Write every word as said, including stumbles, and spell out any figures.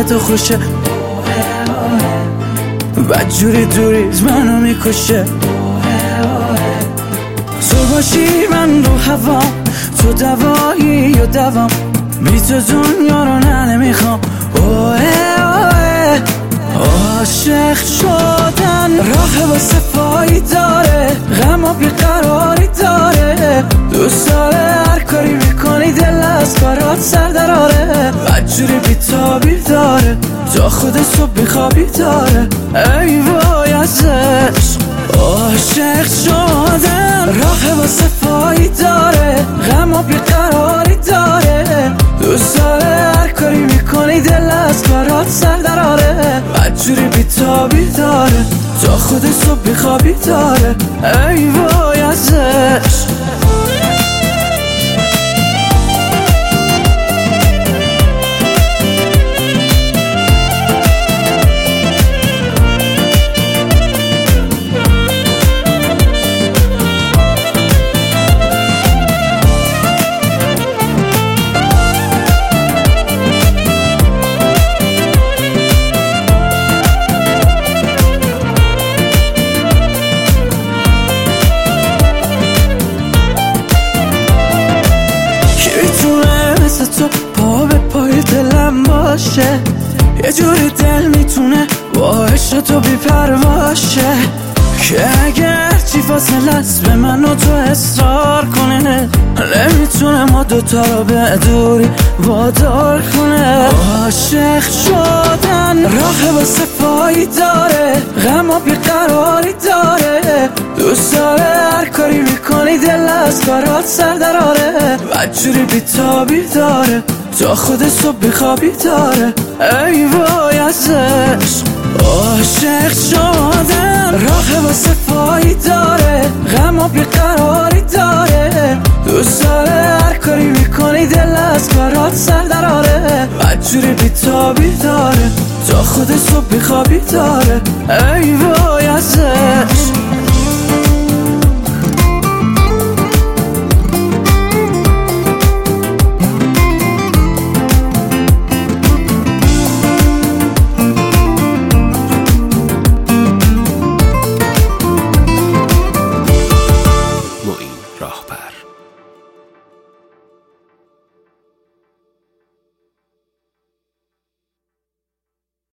حال تو خوشه، بدجوری دوریت منو میکشه. تو باشی من رو هوام، تو دوایی و دوام، بی تو دنیا رو نه نمیخوام. اوه اوه عاشق شدن راه واسه فایی داره، غم و بیقراری داره، دوست داره هر کاری میکنی دل از کارات سر دراره، بدجوری بیتابی داره، تا خود صبح بیخوابی داره. ای وای از عشق عاشق شدن راه واسه فایی داره، غم و بیقراری داره، دوست داره هر کاری میکنی دل از کارات سر دراره، بدجوری بیتابی داره، تا خود صبح بیخوابی داره. ای وای از عشق. تو پا به پای دلم باشه، یه جوری دل میتونه با عشق تو بی‌پرواشه، که اگر چی فاصله است به من و تو اصرار کنه، نمیتونه ما دوتا رو به دوری وادار کنه. عاشق شدن راه واسه فایی داره، غم و بیقراری داره، دوست داره هر کاری میکنی دل از کارات سر دراره، بدجوری بیتابی داره، تا خود صبح بیخوابی داره. ای وای از عشق عاشق شدن راه واسه فایی داره، غم و بیقراری داره، دوست داره هر کاری میکنی دل از کارات سر دراره، بدجوری بیتابی داره، تا خود صبح بیخوابی داره. ای وای از عشق.